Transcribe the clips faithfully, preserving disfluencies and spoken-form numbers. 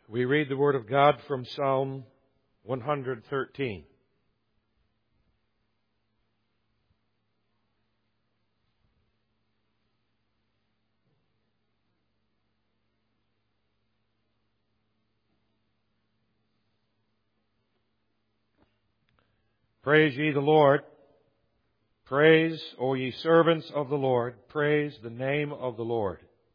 We read the Word of God from Psalm one hundred thirteen. Praise ye the Lord. Praise, O ye servants of the Lord. Praise the name of the Lord.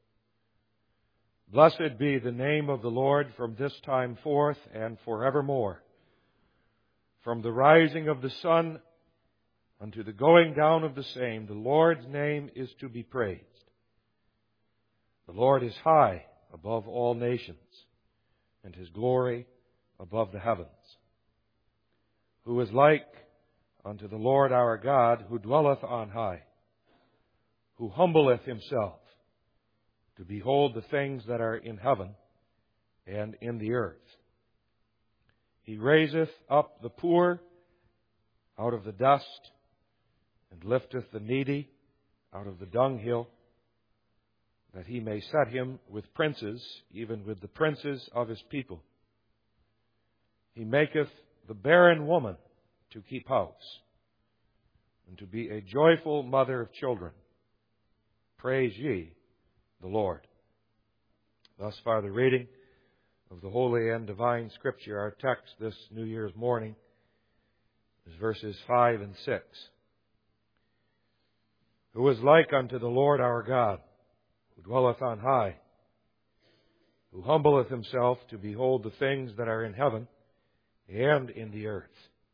Blessed be the name of the Lord from this time forth and forevermore. From the rising of the sun unto the going down of the same, the Lord's name is to be praised. The Lord is high above all nations, and His glory above the heavens. Who is like unto the Lord our God, who dwelleth on high, who humbleth Himself to behold the things that are in heaven and in the earth. He raiseth up the poor out of the dust, and lifteth the needy out of the dunghill, that He may set him with princes, even with the princes of His people. He maketh the barren woman to keep house, and to be a joyful mother of children. Praise ye the Lord. Thus far the reading of the holy and divine Scripture. Our text this New Year's morning is verses five and six. Who is like unto the Lord our God, who dwelleth on high, who humbleth Himself to behold the things that are in heaven and in the earth.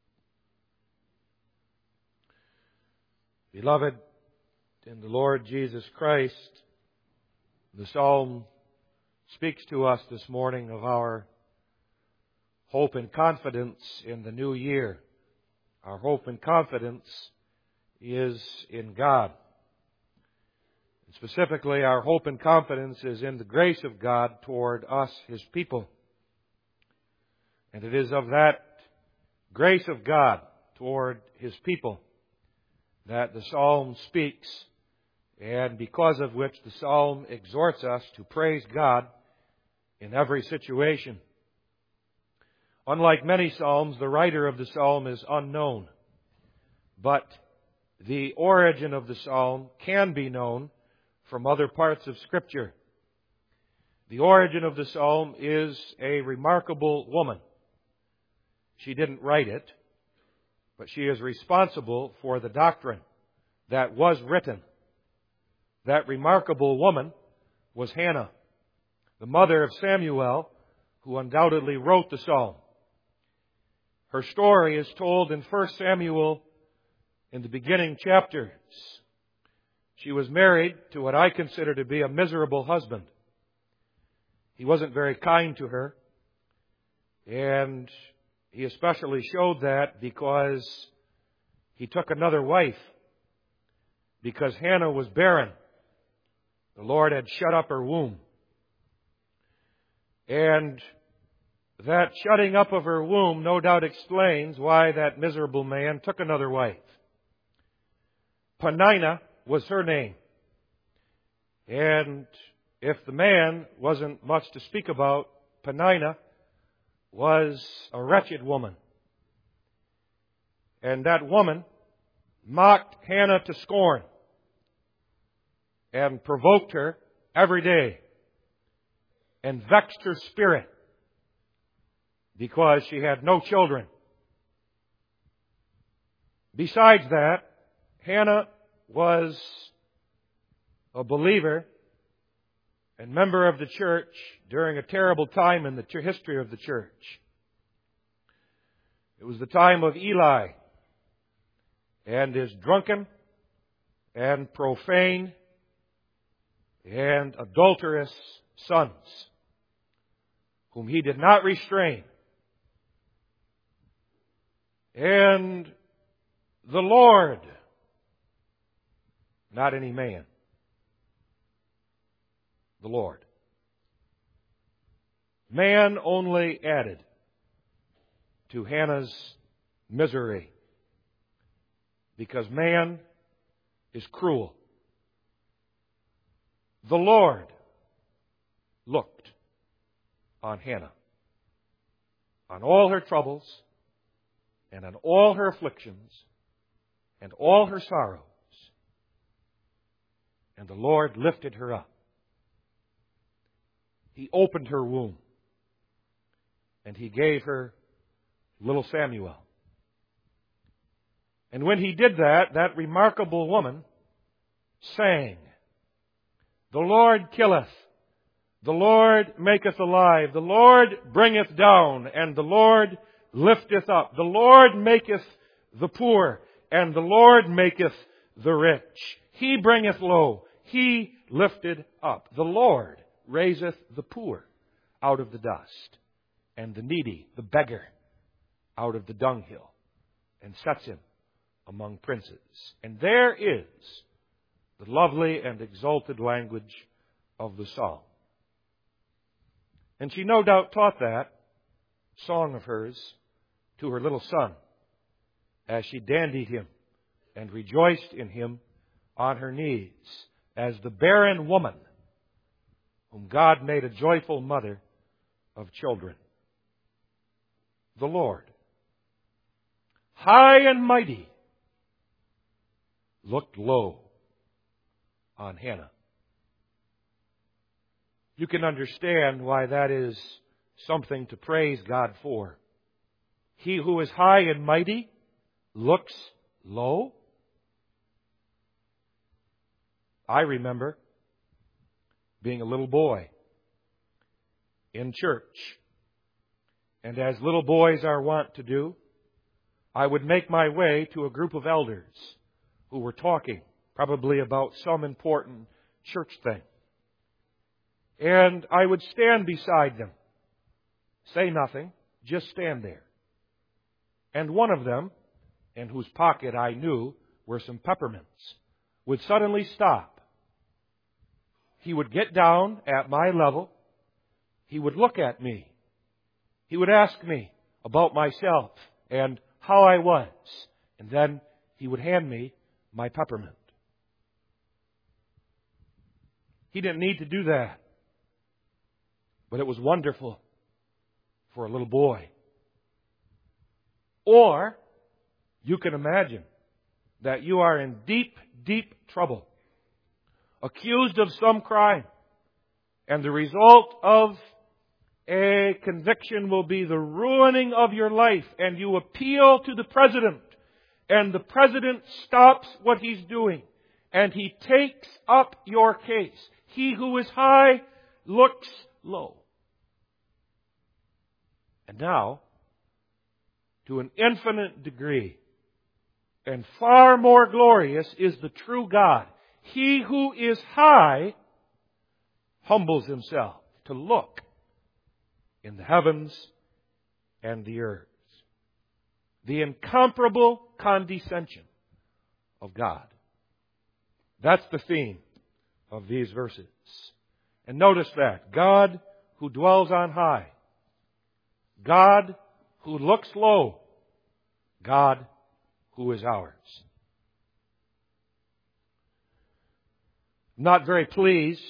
Beloved in the Lord Jesus Christ, the Psalm speaks to us this morning of our hope and confidence in the new year. Our hope and confidence is in God. And specifically, our hope and confidence is in the grace of God toward us, His people. And it is of that grace of God toward His people that the Psalm speaks, and because of which the Psalm exhorts us to praise God in every situation. Unlike many Psalms, the writer of the Psalm is unknown, but the origin of the Psalm can be known from other parts of Scripture. The origin of the Psalm is a remarkable woman. She didn't write it, but she is responsible for the doctrine that was written. That remarkable woman was Hannah, the mother of Samuel, who undoubtedly wrote the Psalm. Her story is told in First Samuel in the beginning chapters. She was married to what I consider to be a miserable husband. He wasn't very kind to her, and he especially showed that because he took another wife. Because Hannah was barren. The Lord had shut up her womb. And that shutting up of her womb no doubt explains why that miserable man took another wife. Peninnah was her name. And if the man wasn't much to speak about, Peninnah was a wretched woman. And that woman mocked Hannah to scorn and provoked her every day and vexed her spirit because she had no children. Besides that, Hannah was a believer and member of the church during a terrible time in the history of the church. It was the time of Eli and his drunken and profane and adulterous sons, whom he did not restrain. And the Lord, not any man, the Lord. Man only added to Hannah's misery, because man is cruel. The Lord looked on Hannah. on all her troubles and on all her afflictions and all her sorrows. And the Lord lifted her up. He opened her womb. And He gave her little Samuel. And when He did that, that remarkable woman sang, "The Lord killeth, the Lord maketh alive, the Lord bringeth down, and the Lord lifteth up. The Lord maketh the poor, and the Lord maketh the rich. He bringeth low, He lifteth up. The Lord raiseth the poor out of the dust, and the needy, the beggar, out of the dunghill, and sets him among princes." And there is the lovely and exalted language of the psalm. And she no doubt taught that song of hers to her little son as she dandied him and rejoiced in him on her knees as the barren woman whom God made a joyful mother of children. The Lord, high and mighty, looked low on Hannah. You can understand why that is something to praise God for. He who is high and mighty looks low. I remember being a little boy in church. And as little boys are wont to do, I would make my way to a group of elders who were talking, probably about some important church thing. And I would stand beside them, say nothing, just stand there. And one of them, in whose pocket I knew were some peppermints, would suddenly stop. He would get down at my level. He would look at me. He would ask me about myself and how I was. And then he would hand me my peppermint. He didn't need to do that. But it was wonderful for a little boy. Or you can imagine that you are in deep, deep trouble, accused of some crime, and the result of a conviction will be the ruining of your life, and you appeal to the president, and the president stops what he's doing, and he takes up your case. He who is high looks low. And now, to an infinite degree, and far more glorious, is the true God. He who is high humbles himself to look in the heavens and the earth. The incomparable condescension of God. That's the theme of these verses. And notice that. God who dwells on high. God who looks low. God who is ours. I'm not very pleased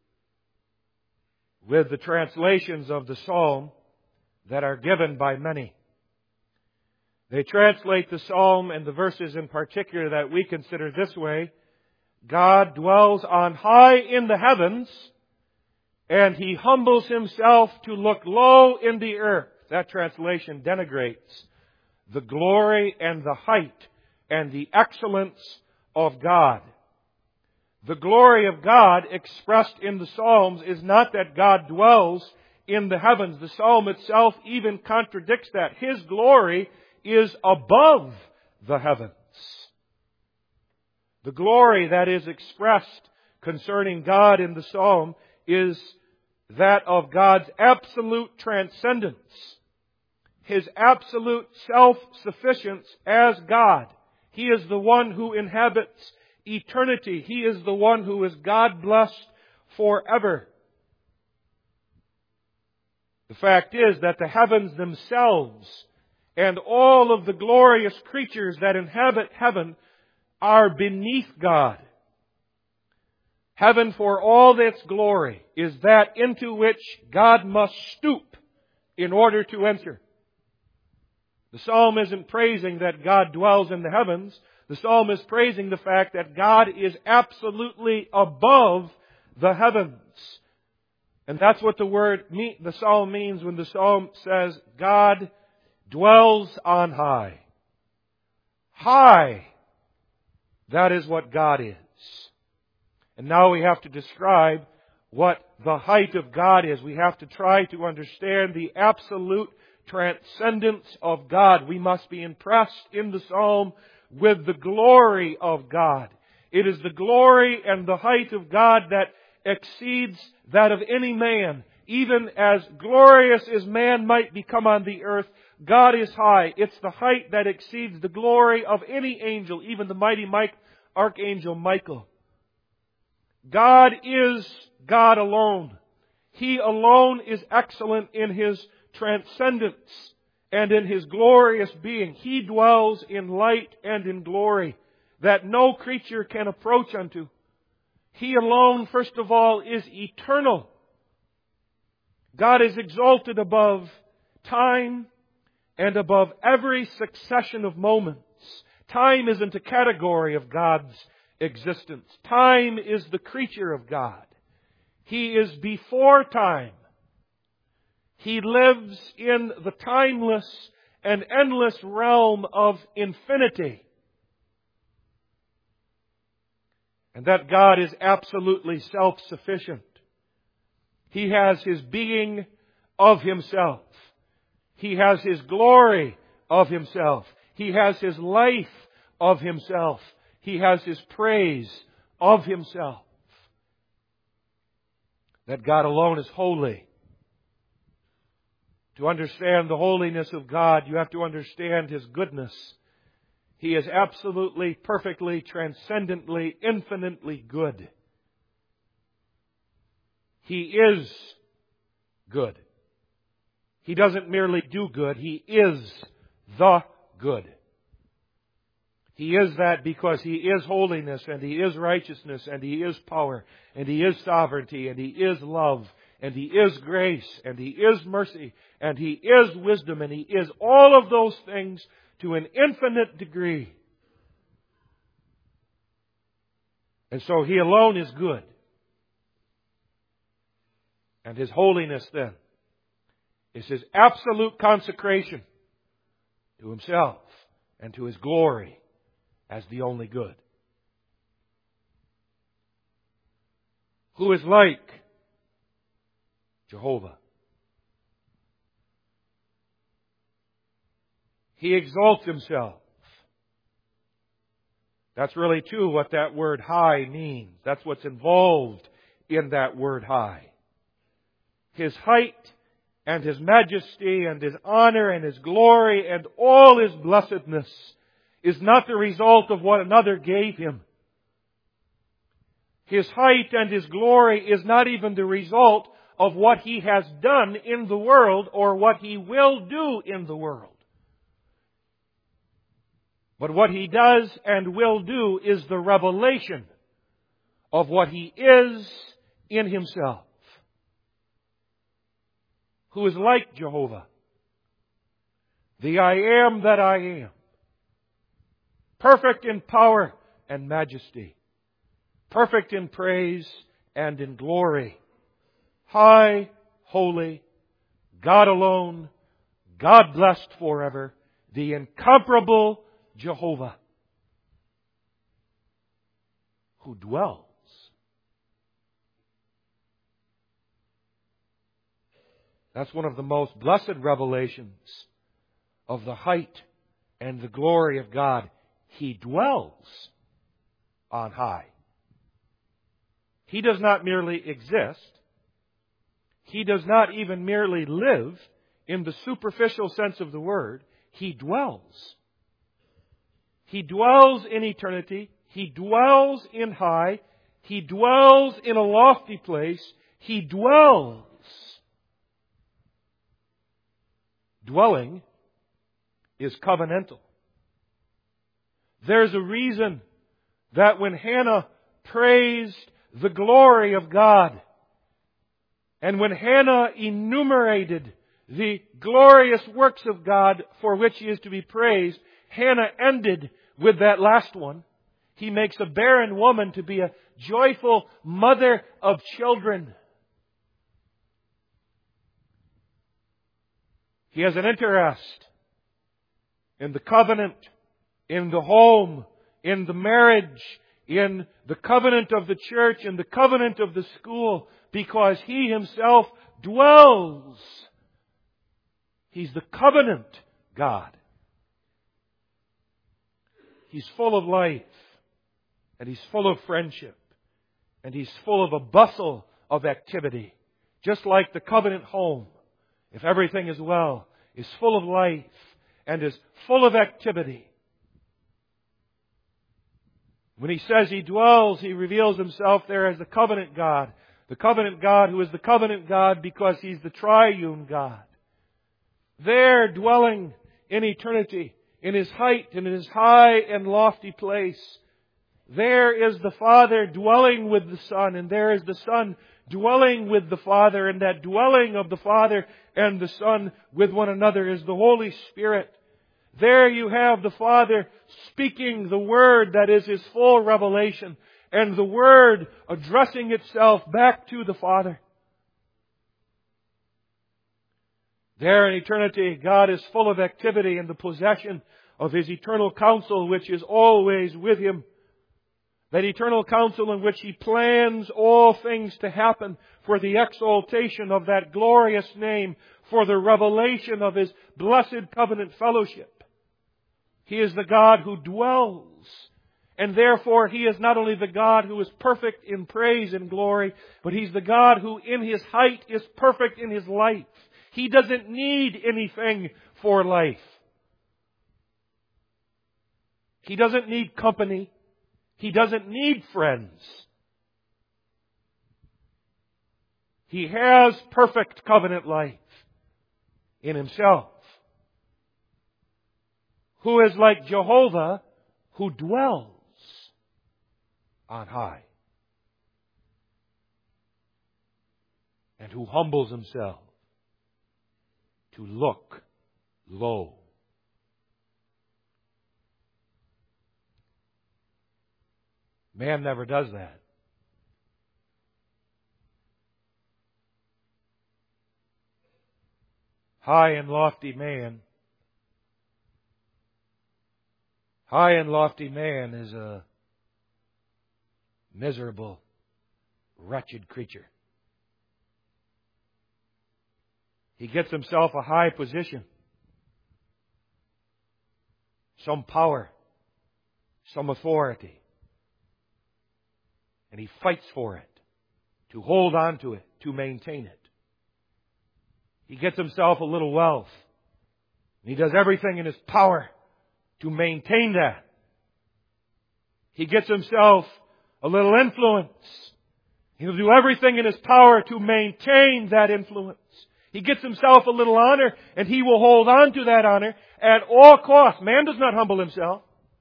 with the translations of the psalm that are given by many. They translate the psalm and the verses in particular that we consider this way: God dwells on high in the heavens, and He humbles Himself to look low in the earth. That translation denigrates the glory and the height and the excellence of God. The glory of God expressed in the Psalms is not that God dwells in the heavens. The Psalm itself even contradicts that. His glory is above the heavens. The glory that is expressed concerning God in the Psalm is that of God's absolute transcendence. His absolute self-sufficiency as God. He is the one who inhabits eternity. He is the one who is God-blessed forever. The fact is that the heavens themselves and all of the glorious creatures that inhabit heaven are beneath God. Heaven, for all its glory, is that into which God must stoop in order to enter. The psalm isn't praising that God dwells in the heavens. The psalm is praising the fact that God is absolutely above the heavens. And that's what the word, the psalm means when the psalm says, God dwells on high. High. That is what God is. And now we have to describe what the height of God is. We have to try to understand the absolute transcendence of God. We must be impressed in the psalm with the glory of God. It is the glory and the height of God that exceeds that of any man. Even as glorious as man might become on the earth, God is high. It's the height that exceeds the glory of any angel, even the mighty Mike, Archangel Michael. God is God alone. He alone is excellent in His transcendence and in His glorious being. He dwells in light and in glory that no creature can approach unto. He alone, first of all, is eternal. God is exalted above time and above every succession of moments. Time isn't a category of God's existence. Time is the creature of God. He is before time. He lives in the timeless and endless realm of infinity. And that God is absolutely self-sufficient. He has His being of Himself. He has His glory of Himself. He has His life of Himself. He has His praise of Himself. That God alone is holy. To understand the holiness of God, you have to understand His goodness. He is absolutely, perfectly, transcendently, infinitely good. He is good. He doesn't merely do good. He is the good. He is that because He is holiness, and He is righteousness, and He is power, and He is sovereignty, and He is love, and He is grace, and He is mercy, and He is wisdom, and He is all of those things to an infinite degree. And so He alone is good. And His holiness then is His absolute consecration to Himself and to His glory as the only good. Who is like Jehovah? He exalts Himself. That's really too what that word high means. That's what's involved in that word high. His height and His majesty and His honor and His glory and all His blessedness is not the result of what another gave Him. His height and His glory is not even the result of what He has done in the world or what He will do in the world. But what He does and will do is the revelation of what He is in Himself. Who is like Jehovah? The I am that I am. Perfect in power and majesty. Perfect in praise and in glory. High, holy, God alone, God blessed forever, the incomparable Jehovah, who dwells. That's one of the most blessed revelations of the height and the glory of God. He dwells on high. He does not merely exist. He does not even merely live in the superficial sense of the word. He dwells. He dwells in eternity. He dwells in high. He dwells in a lofty place. He dwells. Dwelling is covenantal. There's a reason that when Hannah praised the glory of God, and when Hannah enumerated the glorious works of God for which He is to be praised, Hannah ended with that last one. He makes a barren woman to be a joyful mother of children. He has an interest in the covenant, in the home, in the marriage, in the covenant of the church, in the covenant of the school, because He Himself dwells. He's the covenant God. He's full of life, and He's full of friendship, and He's full of a bustle of activity. Just like the covenant home, if everything is well, is full of life and is full of activity. When He says He dwells, He reveals Himself there as the covenant God. The covenant God who is the covenant God because He's the triune God. There dwelling in eternity, in His height and in His high and lofty place. There is the Father dwelling with the Son, and there is the Son dwelling with the Father, and that dwelling of the Father and the Son with one another is the Holy Spirit. There you have the Father speaking the Word that is His full revelation, and the Word addressing itself back to the Father. There in eternity, God is full of activity in the possession of His eternal counsel, which is always with Him. That eternal counsel in which He plans all things to happen for the exaltation of that glorious name, for the revelation of His blessed covenant fellowship. He is the God who dwells. And therefore, He is not only the God who is perfect in praise and glory, but He's the God who in His height is perfect in His life. He doesn't need anything for life. He doesn't need company. He doesn't need friends. He has perfect covenant life in Himself. Who is like Jehovah, who dwells on high, and who humbles Himself to look low. Man never does that. High and lofty man. High and lofty man is a miserable, wretched creature. He gets himself a high position, some power, some authority, and he fights for it, to hold on to it, to maintain it. He gets himself a little wealth, and he does everything in his power to maintain that. He gets himself a little influence. He'll do everything in his power to maintain that influence. He gets himself a little honor, and he will hold on to that honor at all costs. Man does not humble himself.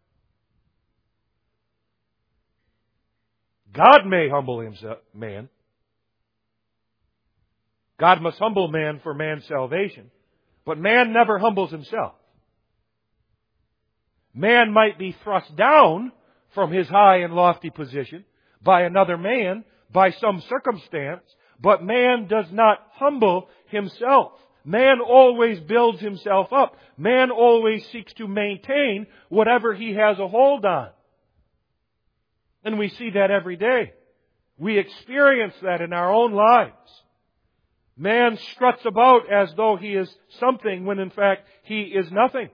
God may humble himself, man. God must humble man for man's salvation. But man never humbles himself. Man might be thrust down from his high and lofty position by another man, by some circumstance, but man does not humble himself. Man always builds himself up. Man always seeks to maintain whatever he has a hold on. And we see that every day. We experience that in our own lives. Man struts about as though he is something when in fact he is nothing.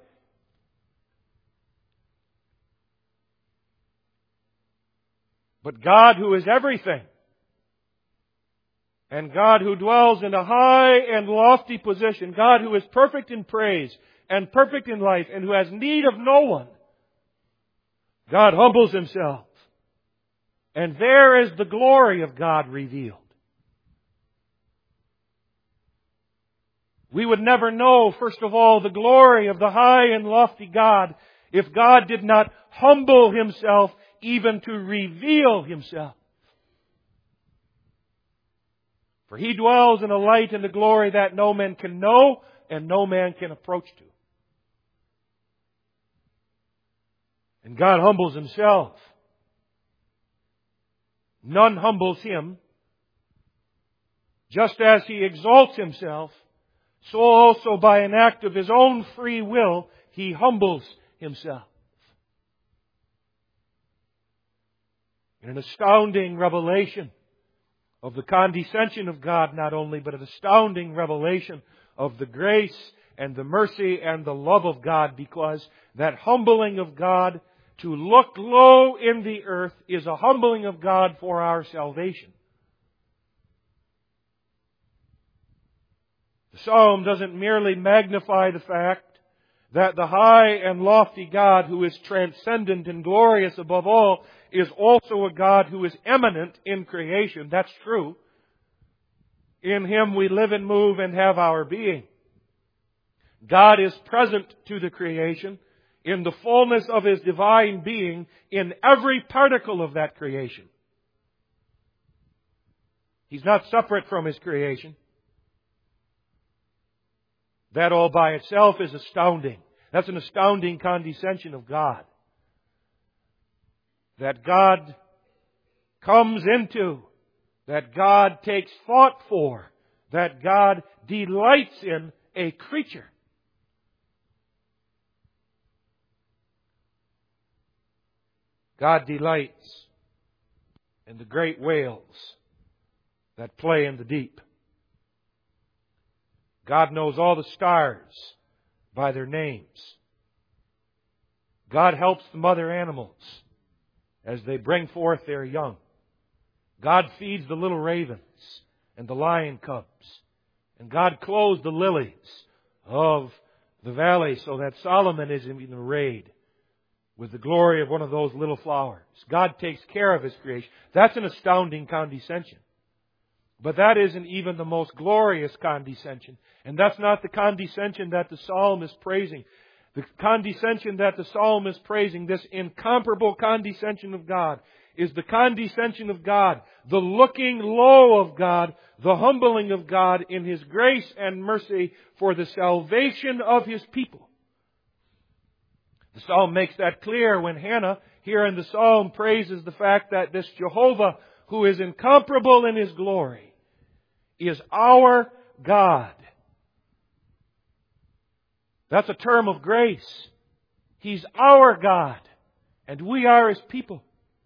But God, who is everything, and God who dwells in a high and lofty position, God who is perfect in praise and perfect in life and who has need of no one, God humbles Himself. And there is the glory of God revealed. We would never know, first of all, the glory of the high and lofty God if God did not humble Himself even to reveal Himself. For He dwells in a light and a glory that no man can know and no man can approach to. And God humbles Himself. None humbles Him. Just as He exalts Himself, so also by an act of His own free will, He humbles Himself. In an astounding revelation of the condescension of God not only, but an astounding revelation of the grace and the mercy and the love of God, because that humbling of God to look low in the earth is a humbling of God for our salvation. The Psalm doesn't merely magnify the fact that the high and lofty God, who is transcendent and glorious above all, is also a God who is eminent in creation. That's true. In Him we live and move and have our being. God is present to the creation in the fullness of His divine being in every particle of that creation. He's not separate from His creation. That all by itself is astounding. That's an astounding condescension of God. That God comes into, that God takes thought for, that God delights in a creature. God delights in the great whales that play in the deep. God knows all the stars by their names. God helps the mother animals as they bring forth their young. God feeds the little ravens and the lion cubs. And God clothes the lilies of the valley so that Solomon is even arrayed with the glory of one of those little flowers. God takes care of His creation. That's an astounding condescension. But that isn't even the most glorious condescension. And that's not the condescension that the Psalm is praising. The condescension that the Psalm is praising, this incomparable condescension of God, is the condescension of God, the looking low of God, the humbling of God in His grace and mercy for the salvation of His people. The Psalm makes that clear when Hannah, here in the Psalm, praises the fact that this Jehovah, who is incomparable in His glory, is our God. That's a term of grace. He's our God, and we are His people.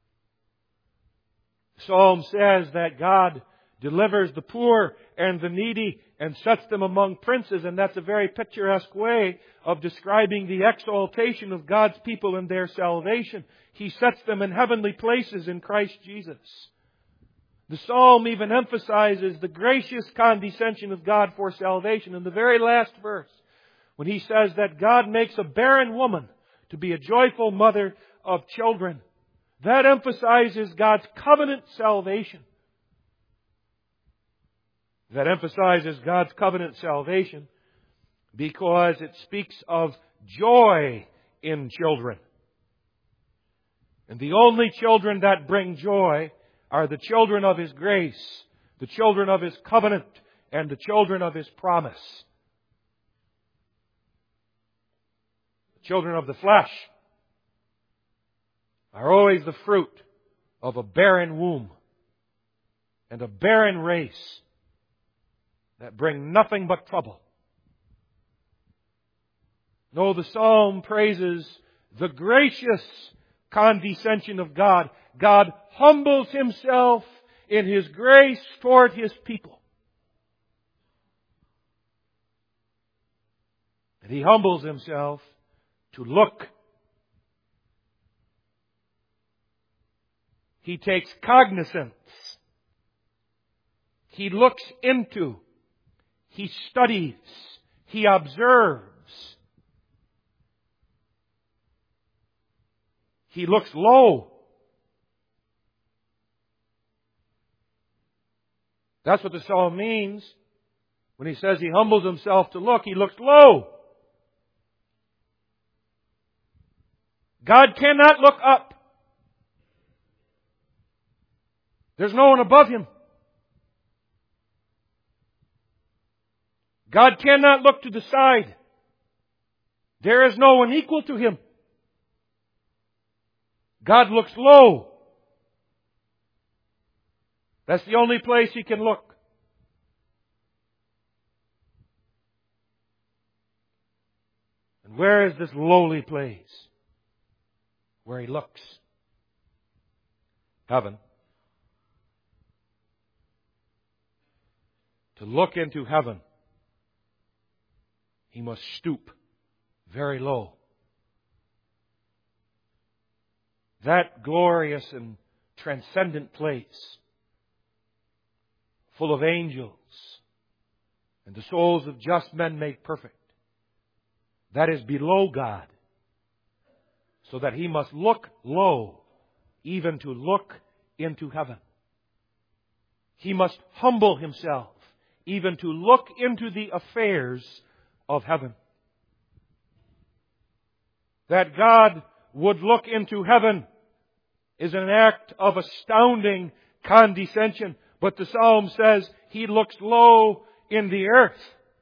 The Psalm says that God delivers the poor and the needy and sets them among princes, and that's a very picturesque way of describing the exaltation of God's people and their salvation. He sets them in heavenly places in Christ Jesus. The Psalm even emphasizes the gracious condescension of God for salvation in the very last verse, when he says that God makes a barren woman to be a joyful mother of children. That emphasizes God's covenant salvation. That emphasizes God's covenant salvation because it speaks of joy in children. And the only children that bring joy are the children of His grace, the children of His covenant, and the children of His promise. The children of the flesh are always the fruit of a barren womb and a barren race that bring nothing but trouble. No, the Psalm praises the gracious condescension of God. God humbles Himself in His grace toward His people. And He humbles Himself to look. He takes cognizance. He looks into. He studies. He observes. He looks low. That's what the Psalm means. When he says He humbles Himself to look, He looks low. God cannot look up. There's no one above Him. God cannot look to the side. There is no one equal to Him. God looks low. That's the only place He can look. And where is this lowly place where He looks? Heaven. To look into heaven, He must stoop very low. That glorious and transcendent place, full of angels and the souls of just men made perfect, that is below God, so that He must look low, even to look into heaven. He must humble Himself, even to look into the affairs of heaven. That God would look into heaven is an act of astounding condescension. But the Psalm says He looks low in the earth.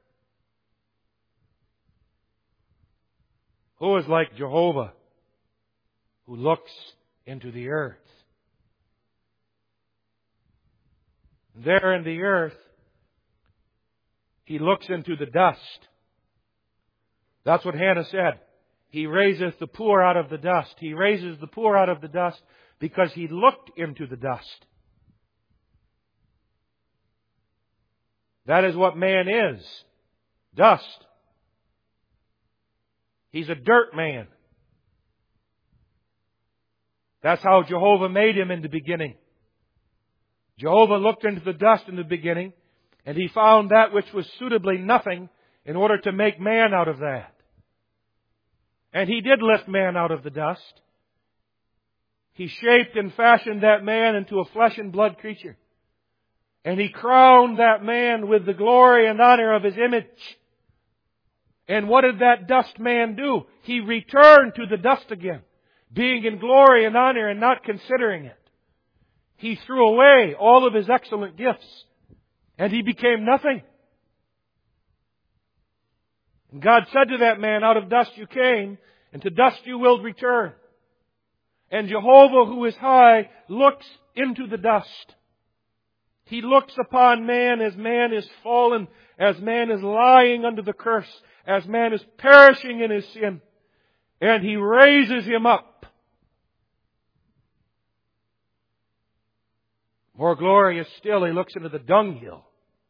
Who is like Jehovah, who looks into the earth? There in the earth, He looks into the dust. That's what Hannah said. He raiseth the poor out of the dust. He raises the poor out of the dust because He looked into the dust. That is what man is. Dust. He's a dirt man. That's how Jehovah made him in the beginning. Jehovah looked into the dust in the beginning, and He found that which was suitably nothing in order to make man out of that. And He did lift man out of the dust. He shaped and fashioned that man into a flesh and blood creature. And He crowned that man with the glory and honor of His image. And what did that dust man do? He returned to the dust again, being in glory and honor and not considering it. He threw away all of his excellent gifts, and he became nothing. And God said to that man, out of dust you came, and to dust you will return. And Jehovah, who is high, looks into the dust. He looks upon man as man is fallen, as man is lying under the curse, as man is perishing in his sin. And He raises him up. More glorious still, He looks into the dunghill.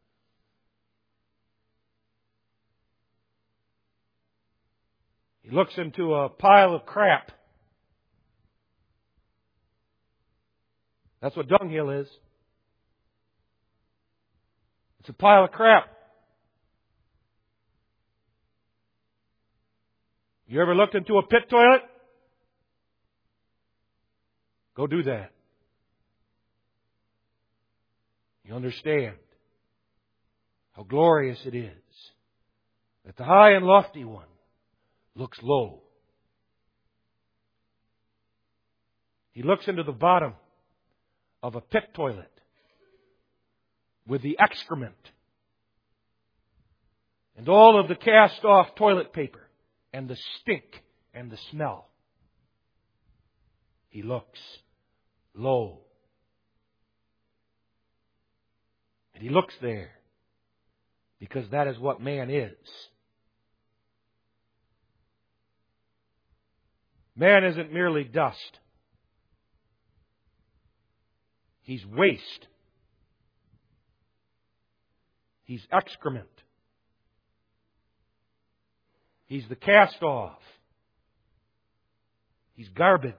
He looks into a pile of crap. That's what dunghill is. It's a pile of crap. You ever looked into a pit toilet? Go do that. You understand how glorious it is that the high and lofty one looks low. He looks into the bottom of a pit toilet with the excrement and all of the cast-off toilet paper and the stink and the smell. He looks low. And He looks there because that is what man is. Man isn't merely dust. He's waste. He's excrement. He's the cast-off. He's garbage.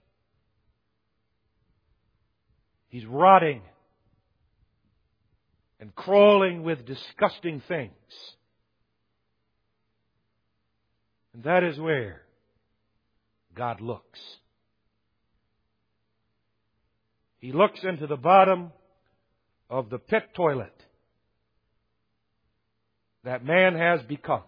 He's rotting and crawling with disgusting things. And that is where God looks. He looks into the bottom of the pit toilet that man has become.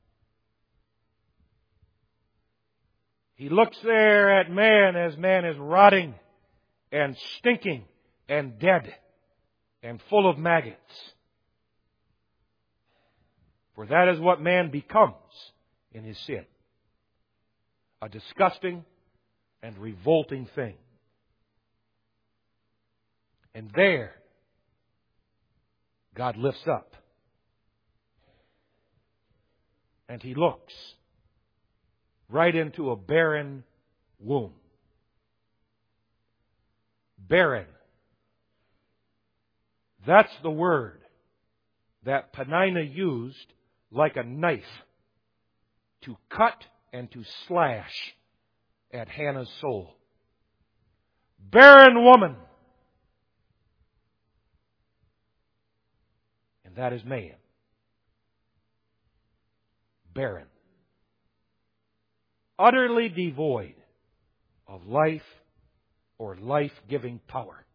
He looks there at man as man is rotting and stinking and dead and full of maggots. For that is what man becomes in his sin. A disgusting and revolting thing. And there, God lifts up. And He looks right into a barren womb. Barren. That's the word that Peninnah used like a knife to cut and to slash at Hannah's soul. Barren woman. And that is man. Barren. Utterly devoid of life or life-giving power.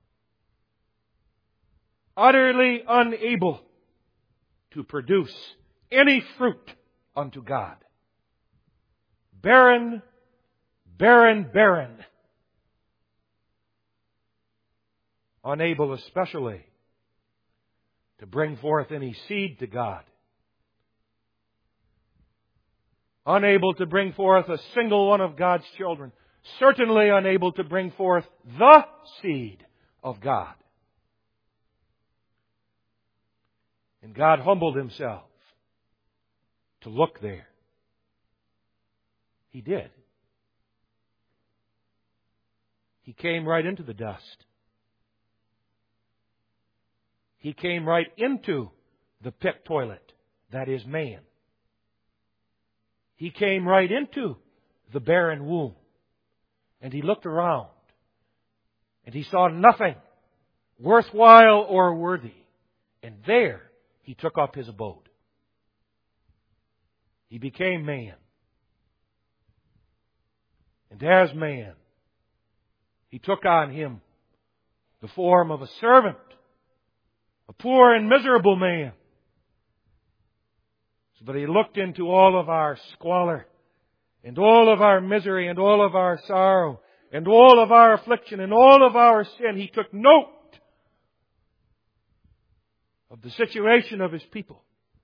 Utterly unable to produce any fruit unto God. Barren, barren, barren. Unable especially to bring forth any seed to God. Unable to bring forth a single one of God's children. Certainly unable to bring forth the seed of God. And God humbled Himself to look there. He did. He came right into the dust. He came right into the pit toilet that is man. He came right into the barren womb. And He looked around. And He saw nothing worthwhile or worthy. And there He took up His abode. He became man. And as man, He took on Him the form of a servant, a poor and miserable man. So that He looked into all of our squalor, and all of our misery, and all of our sorrow, and all of our affliction, and all of our sin. He took note of the situation of His people.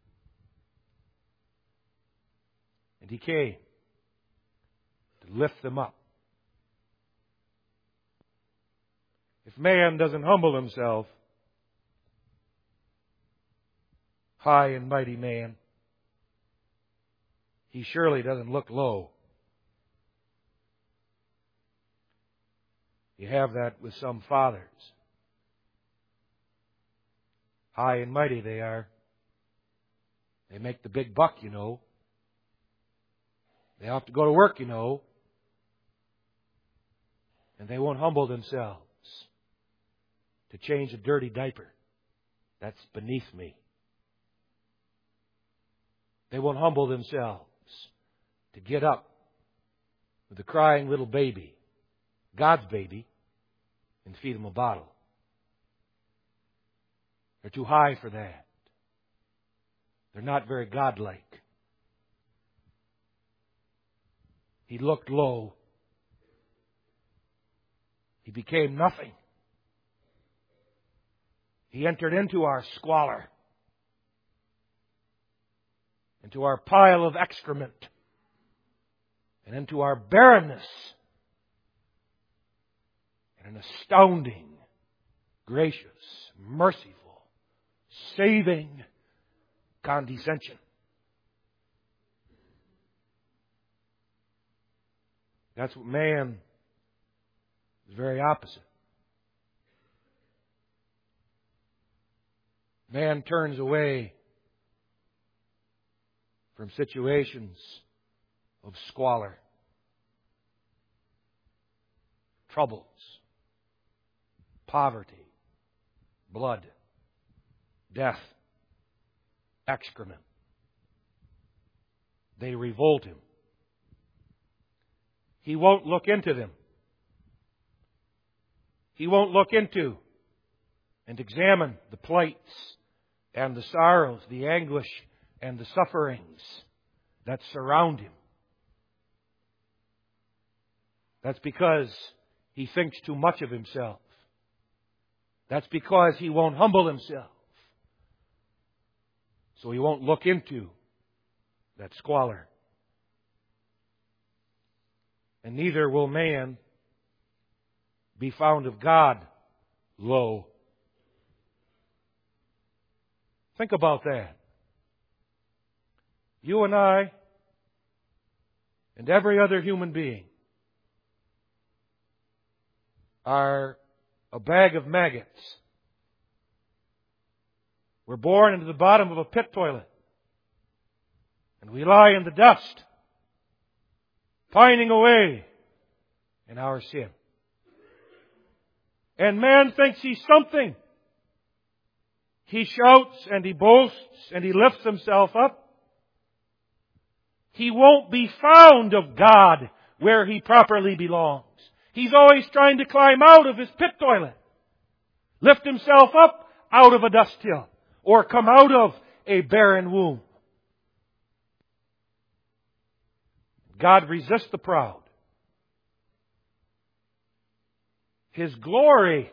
And He came to lift them up. If man doesn't humble himself, high and mighty man, he surely doesn't look low. You have that with some fathers. High and mighty they are. They make the big buck, you know. They have to go to work, you know. And they won't humble themselves to change a dirty diaper. That's beneath me. They won't humble themselves to get up with a crying little baby, God's baby, and feed him a bottle. They're too high for that. They're not very godlike. He looked low. He became nothing. He entered into our squalor, into our pile of excrement, and into our barrenness. And an astounding, gracious, merciful, saving condescension. That's what man is very opposite. Man turns away from situations of squalor, troubles, poverty, blood, death, excrement. They revolt him. He won't look into them. He won't look into and examine the plights and the sorrows, the anguish and the sufferings that surround him. That's because he thinks too much of himself. That's because he won't humble himself. So he won't look into that squalor. And neither will man be found of God low. Think about that. You and I, and every other human being, are a bag of maggots. We're born into the bottom of a pit toilet. And we lie in the dust, pining away in our sin. And man thinks he's something. He shouts and he boasts and he lifts himself up. He won't be found of God where he properly belongs. He's always trying to climb out of his pit toilet, lift himself up out of a dust hill, or come out of a barren womb. God resists the proud. His glory,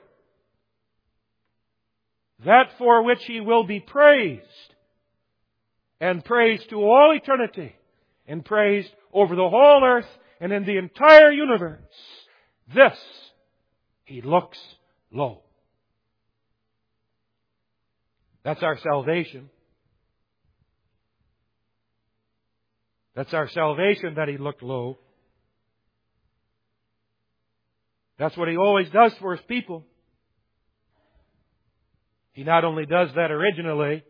that for which He will be praised, and praised to all eternity, and praised over the whole earth and in the entire universe, this He looks low. That's our salvation. That's our salvation, that He looked low. That's what He always does for His people. He not only does that originally,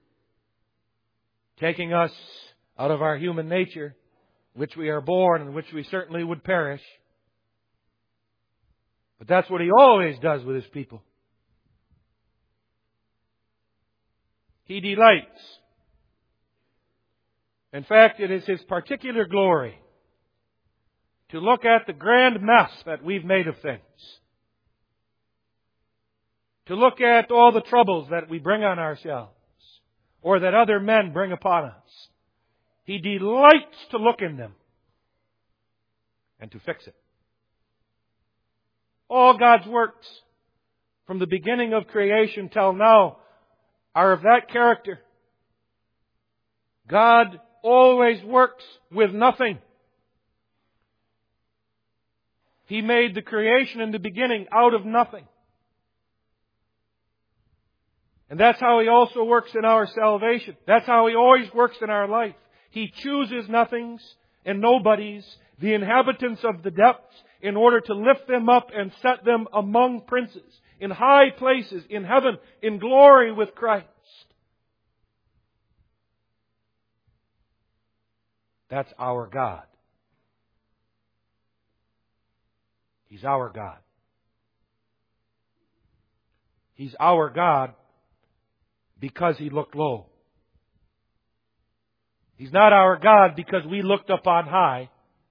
taking us out of our human nature, which we are born and which we certainly would perish, but that's what He always does with His people. He delights. In fact, it is His particular glory to look at the grand mess that we've made of things. To look at all the troubles that we bring on ourselves, or that other men bring upon us. He delights to look in them and to fix it. All God's works, from the beginning of creation till now, are of that character. God always works with nothing. He made the creation in the beginning out of nothing. And that's how He also works in our salvation. That's how He always works in our life. He chooses nothings and nobodies, the inhabitants of the depths, in order to lift them up and set them among princes, in high places, in heaven, in glory with Christ. That's our God. He's our God. He's our God because He looked low. He's not our God because we looked up on high.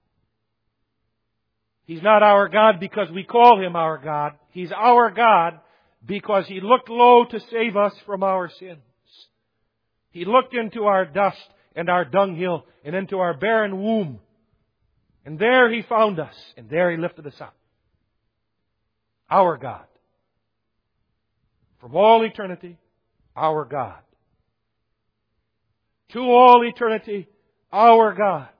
He's not our God because we call Him our God. He's our God because He looked low to save us from our sins. He looked into our dust and our dunghill and into our barren womb. And there He found us. And there He lifted us up. Our God. From all eternity, our God. To all eternity, our God.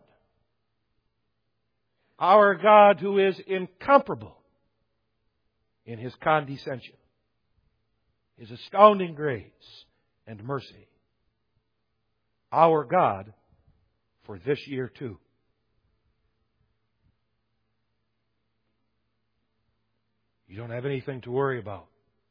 Our God who is incomparable in His condescension, His astounding grace and mercy. Our God for this year too. You don't have anything to worry about.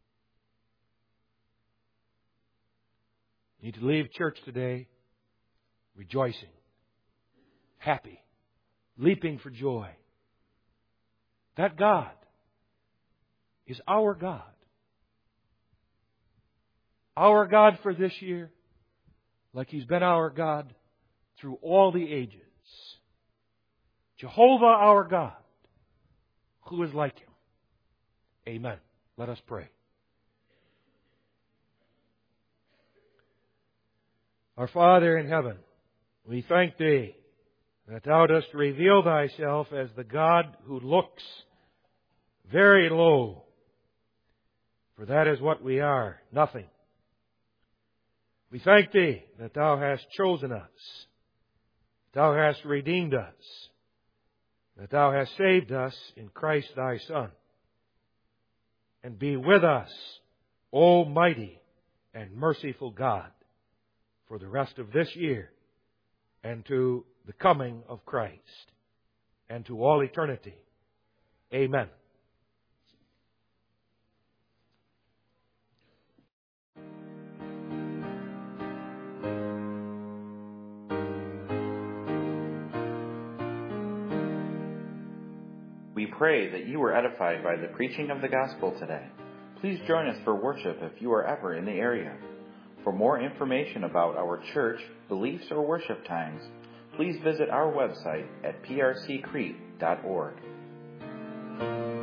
You need to leave church today rejoicing, happy, leaping for joy. That God is our God. Our God for this year, like He's been our God through all the ages. Jehovah our God, who is like Him. Amen. Let us pray. Our Father in heaven, we thank Thee that Thou dost reveal Thyself as the God who looks very low. For that is what we are, nothing. We thank Thee that Thou hast chosen us Thou hast redeemed us, that Thou hast saved us in Christ Thy Son. And be with us, Almighty and merciful God, for the rest of this year and to the coming of Christ and to all eternity. Amen. We pray that you were edified by the preaching of the gospel today. Please join us for worship if you are ever in the area. For more information about our church, beliefs, or worship times, please visit our website at p r c crete dot org.